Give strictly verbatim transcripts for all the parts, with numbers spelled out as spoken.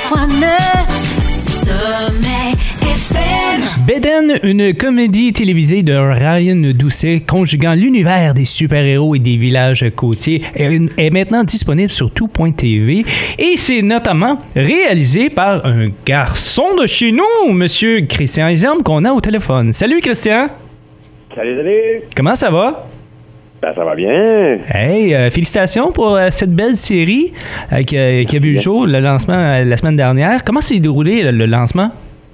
Sommeil F M. Bédaine, une comédie télévisée de Ryan Doucet conjuguant l'univers des super-héros et des villages côtiers est maintenant disponible sur tout point t v et c'est notamment réalisé par un garçon de chez nous, Monsieur Christian Iserme, qu'on a au téléphone. Salut Christian! Salut, salut! Comment ça va? Ben, ça va bien. Hey, euh, félicitations pour euh, cette belle série euh, qui, a, qui a vu le jour, le lancement euh, la semaine dernière. Comment s'est déroulé le, le lancement?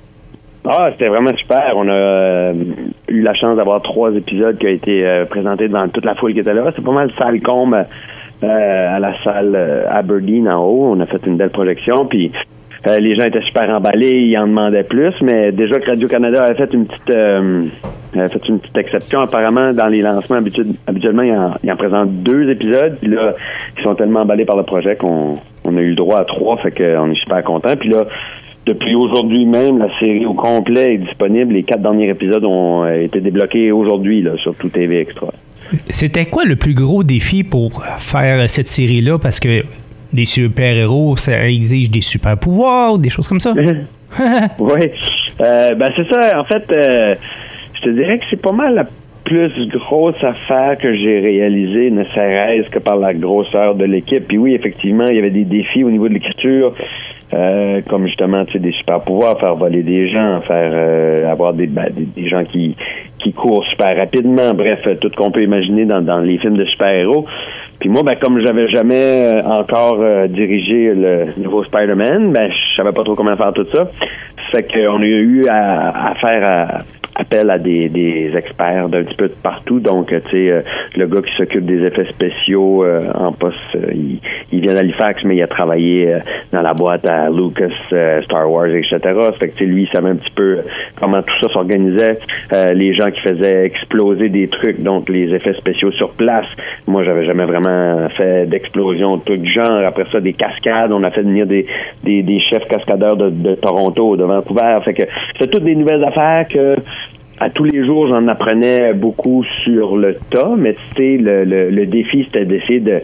Ah, c'était vraiment super. On a euh, eu la chance d'avoir trois épisodes qui ont été euh, présentés devant toute la foule qui était là. C'est pas mal salle comble euh, à la salle euh, Aberdeen en haut. On a fait une belle projection, puis euh, les gens étaient super emballés, ils en demandaient plus, mais déjà que Radio-Canada avait fait une petite euh, avait fait une petite exception. Apparemment, dans les lancements, habitu- habituellement, ils en, ils en présentent deux épisodes, puis là, ils sont tellement emballés par le projet qu'on on a eu le droit à trois, fait qu'on est super contents. Puis là, depuis aujourd'hui même, la série au complet est disponible. Les quatre derniers épisodes ont été débloqués aujourd'hui là, sur tout T V Extra. C'était quoi le plus gros défi pour faire cette série-là? Parce que des super-héros, ça exige des super-pouvoirs, des choses comme ça. Oui. Euh, ben c'est ça. En fait, euh, je te dirais que c'est pas mal la plus grosse affaire que j'ai réalisée, ne serait-ce que par la grosseur de l'équipe. Puis oui, effectivement, il y avait des défis au niveau de l'écriture. Euh, comme justement, tu sais, des super pouvoirs, faire voler des gens, faire euh, avoir des, ben, des, des gens qui qui courent super rapidement, bref, tout qu'on peut imaginer dans, dans les films de super-héros. Puis moi, ben comme j'avais jamais encore euh, dirigé le nouveau Spider-Man, ben je savais pas trop comment faire tout ça. Fait qu'on a eu à, à faire à, appel à des, des experts d'un petit peu de partout. Donc, tu sais, euh, le gars qui s'occupe des effets spéciaux euh, en poste, euh, il, il vient d'Halifax, mais il a travaillé euh, dans la boîte à Lucas, euh, Star Wars, et cetera. Fait que, tu sais, lui, il savait un petit peu comment tout ça s'organisait. Euh, les gens qui faisaient exploser des trucs, donc les effets spéciaux sur place. Moi, j'avais jamais vraiment fait d'explosion de tout genre. Après ça, des cascades. On a fait venir des, des, des chefs cascadeurs de, de Toronto, de Vancouver. Fait que c'était toutes des nouvelles affaires que à tous les jours, j'en apprenais beaucoup sur le tas, mais tu sais, le, le, le défi, c'était d'essayer de,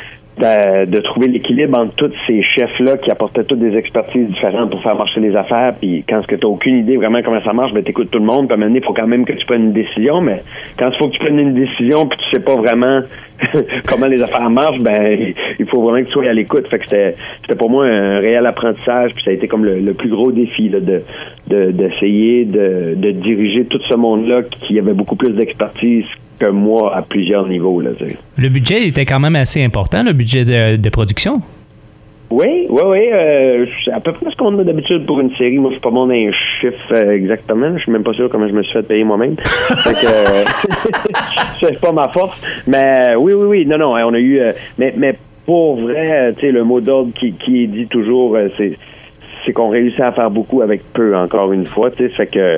de, de trouver l'équilibre entre tous ces chefs-là qui apportaient toutes des expertises différentes pour faire marcher les affaires. Puis quand tu n'as aucune idée vraiment comment ça marche, ben t'écoutes tout le monde. Puis à un moment donné, il faut quand même que tu prennes une décision. Mais quand il faut que tu prennes une décision puis tu sais pas vraiment comment les affaires marchent, ben il faut vraiment que tu sois à l'écoute. Fait que c'était, c'était pour moi un réel apprentissage. Puis ça a été comme le, le plus gros défi là, de, de d'essayer de, de diriger tout ce monde-là qui avait beaucoup plus d'expertise que moi à plusieurs niveaux. Là, t'sais. Le budget était quand même assez important, le budget de, de production. Oui, oui, oui. Euh, c'est à peu près ce qu'on a d'habitude pour une série. Moi, je suis pas bon dans les chiffres euh, exactement. Je suis même pas sûr comment je me suis fait payer moi-même. Fait que euh, c'est pas ma force. Mais oui, oui, oui. Non, non. On a eu. Euh, mais, mais pour vrai, tu sais, le mot d'ordre qui, qui est dit toujours, euh, c'est c'est qu'on réussit à faire beaucoup avec peu, encore une fois, tu sais, fait que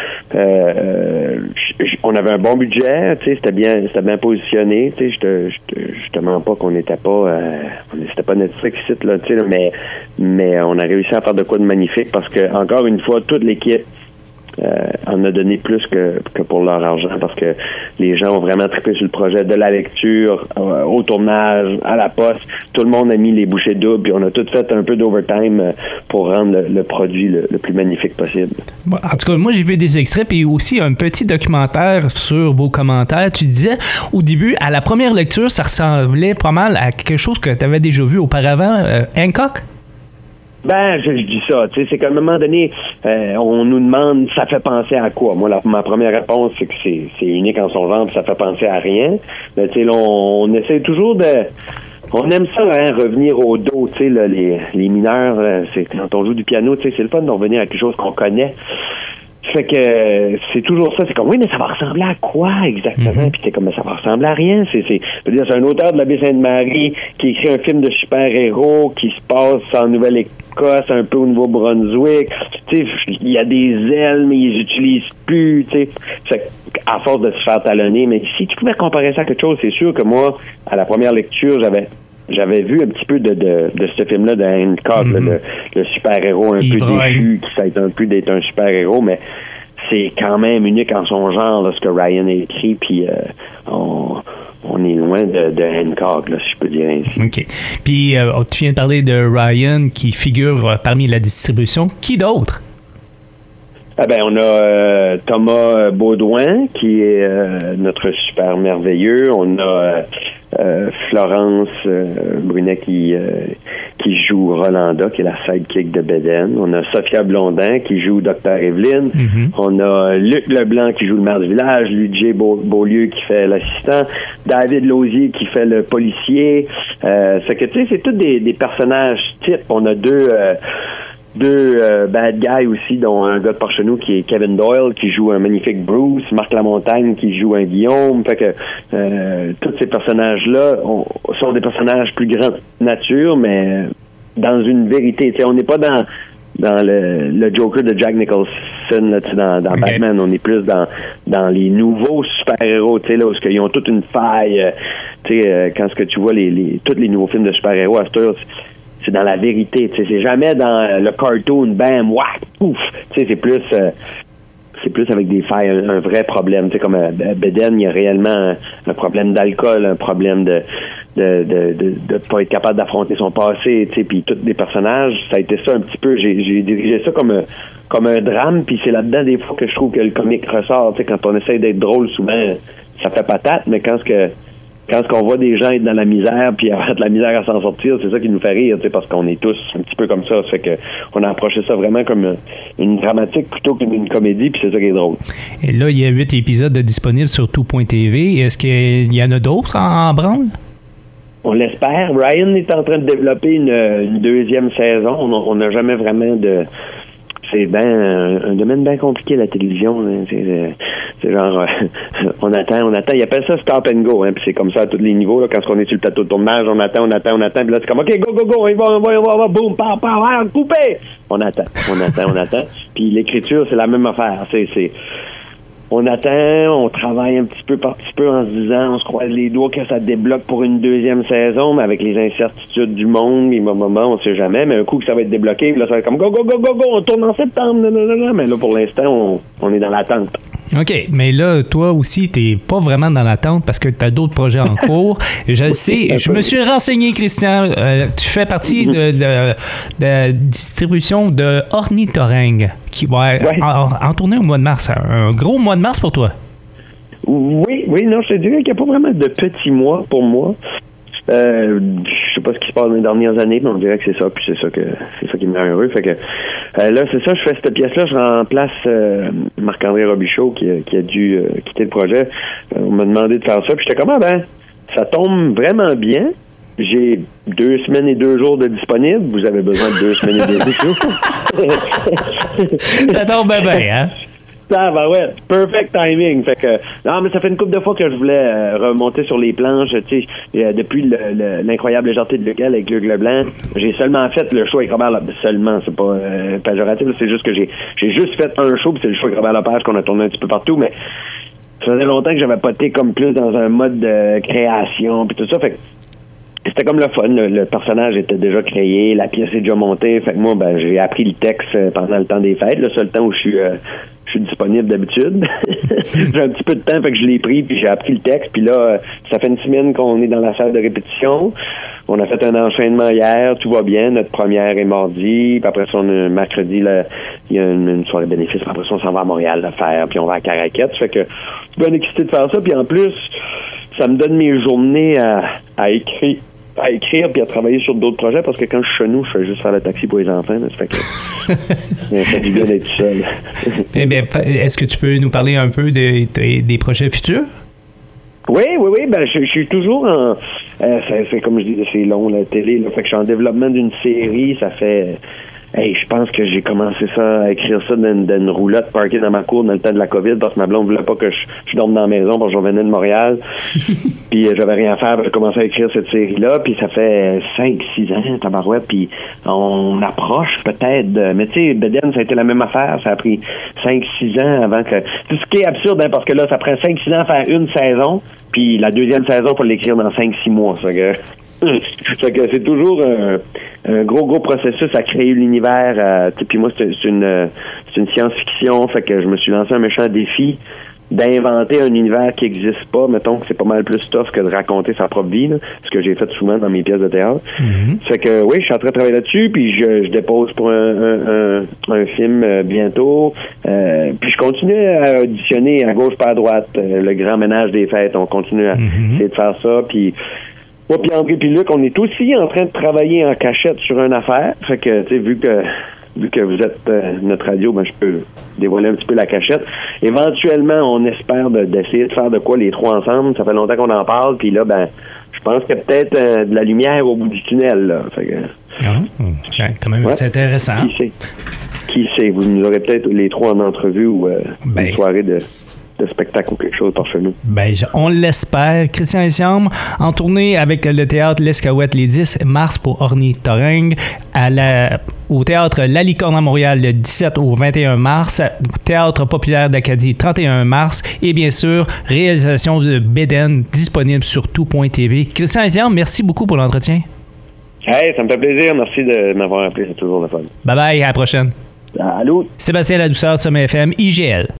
euh, on avait un bon budget, tu sais, c'était bien, c'était bien positionné, tu sais, je te, je te, je te mens pas qu'on n'était pas, euh, c'était pas Netflix ici, là, tu sais, mais, mais on a réussi à faire de quoi de magnifique parce que, encore une fois, toute l'équipe Euh, en a donné plus que, que pour leur argent parce que les gens ont vraiment trippé sur le projet de la lecture euh, au tournage, à la poste. Tout le monde a mis les bouchées doubles puis on a tout fait un peu d'overtime euh, pour rendre le, le produit le, le plus magnifique possible. Bon, en tout cas, moi, j'ai vu des extraits puis aussi un petit documentaire sur vos commentaires. Tu disais au début, à la première lecture, ça ressemblait pas mal à quelque chose que tu avais déjà vu auparavant. Euh, Hancock? Ben, je, je dis ça, tu sais, c'est qu'à un moment donné, euh, on nous demande, ça fait penser à quoi? Moi, la, ma première réponse, c'est que c'est, c'est unique en son genre, puis ça fait penser à rien. Mais tu sais, là, on, on essaie toujours de... On aime ça, hein, revenir au dos, tu sais, là, les, les mineurs, là, c'est quand on joue du piano, tu sais, c'est le fun de revenir à quelque chose qu'on connaît. Fait que euh, c'est toujours ça, c'est comme oui, mais ça va ressembler à quoi exactement? Mm-hmm. Puis t'es comme mais ça va ressembler à rien. C'est c'est, c'est un auteur de la baie Sainte-Marie qui écrit un film de super-héros qui se passe en Nouvelle-Écosse, un peu au Nouveau-Brunswick. Tu sais, il y a des ailes, mais ils utilisent plus. Tu sais, fait à force de se faire talonner. Mais si tu pouvais comparer ça à quelque chose, c'est sûr que moi, à la première lecture, j'avais J'avais vu un petit peu de, de, de ce film-là, de Hancock, mm-hmm. le, le super-héros un Il peu braille. déchu, qui s'est un peu d'être un super-héros, mais c'est quand même unique en son genre, là, ce que Ryan a écrit, puis euh, on, on est loin de, de Hancock, là, si je peux dire ainsi. OK. Puis, euh, tu viens de parler de Ryan qui figure euh, parmi la distribution. Qui d'autre? Ah ben, on a euh, Thomas Baudouin, qui est euh, notre super merveilleux. On a euh, euh, Florence euh, Brunet qui euh, qui joue Rolanda, qui est la sidekick de Beden. On a Sophia Blondin qui joue Docteur Evelyne. Mm-hmm. On a Luc Leblanc qui joue le maire du village, Luigi Beaulieu qui fait l'assistant, David Lausier qui fait le policier. Euh, c'est que tu sais, c'est tous des, des personnages types. On a deux euh, Deux euh, bad guys aussi, dont un gars de Porchenou qui est Kevin Doyle, qui joue un magnifique Bruce, Marc Lamontagne qui joue un Guillaume. Fait que euh, tous ces personnages-là on, sont des personnages plus grande nature, mais dans une vérité. T'sais, on n'est pas dans dans le, le Joker de Jack Nicholson là, dans, dans okay. Batman. On est plus dans dans les nouveaux super-héros, tu sais là, où ils ont toute une faille. Euh, tu sais, euh, quand ce que tu vois les, les tous les nouveaux films de super-héros à cette heure, c'est dans la vérité, tu sais, c'est jamais dans le cartoon, bam, whack, pouf, tu sais, c'est plus, euh, c'est plus avec des failles, un, un vrai problème, tu sais, comme euh, Beden, il y a réellement un, un problème d'alcool, un problème de de de de, de pas être capable d'affronter son passé, tu sais, puis tous les personnages, ça a été ça un petit peu, j'ai j'ai dirigé ça comme un, comme un drame, puis c'est là-dedans des fois que je trouve que le comique ressort, tu sais, quand on essaie d'être drôle, souvent, ça fait patate, mais quand ce que Quand on voit des gens être dans la misère puis avoir de la misère à s'en sortir, c'est ça qui nous fait rire, tu sais, parce qu'on est tous un petit peu comme ça. Ça fait que on a approché ça vraiment comme une dramatique plutôt qu'une comédie, puis c'est ça qui est drôle. Et là, il y a huit épisodes disponibles sur tout point t v. Est-ce qu'il y en a d'autres en, en branle? On l'espère. Ryan est en train de développer une, une deuxième saison. On n'a jamais vraiment de... C'est ben un, un domaine bien compliqué, la télévision. Hein. C'est, c'est genre, euh, on attend, on attend. Ils appellent ça stop and go. Hein, puis c'est comme ça à tous les niveaux. Là, quand on est sur le plateau de tournage, on attend, on attend, on attend. Puis là, c'est comme, OK, go, go, go, on y va, on va, on va, on va, boum, pa, pa, pa, couper. On attend, on attend, on attend. Puis l'écriture, c'est la même affaire. C'est... c'est On attend, on travaille un petit peu par petit peu en se disant, on se croise les doigts que ça débloque pour une deuxième saison, mais avec les incertitudes du monde, les moments, on sait jamais, mais un coup que ça va être débloqué, là, ça va être comme go, go, go, go, go, on tourne en septembre, non, non, non, mais là, pour l'instant, on, on est dans l'attente. OK, mais là, toi aussi, t'es pas vraiment dans l'attente parce que tu as d'autres projets en cours. Je le sais, je me suis renseigné, Christian, euh, tu fais partie de, de, de distribution de Ornithorynque qui va ouais. en, en tourner au mois de mars. Un gros mois de mars pour toi. Oui, oui, non, je te dirais qu'il n'y a pas vraiment de petits mois pour moi. Euh, je sais pas ce qui se passe dans les dernières années, mais on dirait que c'est ça, puis c'est ça que c'est ça qui me rend heureux. Fait que euh, là, c'est ça, je fais cette pièce-là, je remplace euh, Marc-André Robichaud qui, qui a dû euh, quitter le projet. Euh, on m'a demandé de faire ça, puis j'étais comme ah ben, ça tombe vraiment bien. J'ai deux semaines et deux jours de disponible. Vous avez besoin de deux semaines et deux jours. Ça tombe bien, hein? Ça va, ouais, perfect timing. Fait que, non, mais ça fait une couple de fois que je voulais euh, remonter sur les planches, tu sais, euh, depuis le, le, l'incroyable légèreté de Lequel avec Luc Leblanc, j'ai seulement fait le show avec Robert Lepage. Seulement, c'est pas euh, péjoratif, c'est juste que j'ai j'ai juste fait un show, puis c'est le show avec Robert Lepage qu'on a tourné un petit peu partout, mais ça faisait longtemps que j'avais pas été comme plus dans un mode de création, puis tout ça, fait que c'était comme le fun, le, le personnage était déjà créé, la pièce est déjà montée, fait que moi, ben, j'ai appris le texte pendant le temps des fêtes, le seul temps où je suis... Euh, je suis disponible d'habitude. J'ai un petit peu de temps, fait que je l'ai pris, puis j'ai appris le texte, puis là, ça fait une semaine qu'on est dans la salle de répétition. On a fait un enchaînement hier, tout va bien, notre première est mardi, puis après ça, on a, mercredi, là, il y a une, une soirée bénéfice, puis après ça, on s'en va à Montréal le faire, puis on va à Caraquette, fait que je suis bien excité de faire ça, puis en plus, ça me donne mes journées à, à écrire. à écrire puis à travailler sur d'autres projets parce que quand je suis chez nous, je fais juste faire le taxi pour les enfants. Là, ça fait que ça fait du bien d'être seul. Eh bien, est-ce que tu peux nous parler un peu des, des, des projets futurs? Oui, oui, oui. Ben, je, je suis toujours en... Euh, c'est, c'est comme je dis, c'est long, la télé. Là, fait que je suis en développement d'une série. Ça fait... Hey, je pense que j'ai commencé ça à écrire ça dans, dans une roulotte parkée dans ma cour dans le temps de la COVID parce que ma blonde voulait pas que je, je dorme dans la maison parce que je revenais de Montréal. Puis euh, j'avais rien à faire. J'ai commencé à écrire cette série-là. Puis ça fait cinq six ans, tabarouette. Puis on approche peut-être de... Mais tu sais, Beden, ça a été la même affaire. Ça a pris cinq six ans avant que... C'est ce qui est absurde, hein, parce que là, ça prend cinq six ans à faire une saison. Puis la deuxième saison, il faut l'écrire dans cinq six mois. Ça que... Fait que c'est toujours un, un gros gros processus à créer l'univers. Euh, puis moi c'est, c'est une c'est une science-fiction, fait que je me suis lancé un méchant défi d'inventer un univers qui n'existe pas. Mettons que c'est pas mal plus tough que de raconter sa propre vie, là, ce que j'ai fait souvent dans mes pièces de théâtre. Mm-hmm. Fait que oui, je suis en train de travailler là-dessus, puis je, je dépose pour un, un, un, un film euh, bientôt. Euh, puis je continue à auditionner à gauche pas à droite. Euh, le grand ménage des fêtes, on continue à Mm-hmm. essayer de faire ça. Puis moi, puis André puis Luc, on est aussi en train de travailler en cachette sur une affaire. Fait que, tu sais, vu que vu que vous êtes euh, notre radio, ben je peux dévoiler un petit peu la cachette. Éventuellement, on espère de, d'essayer de faire de quoi les trois ensemble. Ça fait longtemps qu'on en parle, puis là, ben, je pense qu'il y a peut-être euh, de la lumière au bout du tunnel, là. Fait que, Oh, c'est quand même ouais. c'est intéressant. Qui sait? Qui sait? Vous nous aurez peut-être les trois en entrevue ou euh, Ben. une soirée de, de spectacle ou quelque chose par chez nous. Ben, je- on l'espère. Christian Essiam, en tournée avec le théâtre L'Escaouette les dix mars pour Ornithorynque, à la, au théâtre La Licorne à Montréal le dix-sept au vingt et un mars, théâtre populaire d'Acadie trente et un mars, et bien sûr, réalisation de Bédène disponible sur tout point t v. Christian Essiam, merci beaucoup pour l'entretien. Hey, ça me fait plaisir. Merci de m'avoir appelé. C'est toujours le fun. Bye bye, à la prochaine. Allô? Sébastien Ladouceur, Sommet F M, I G L.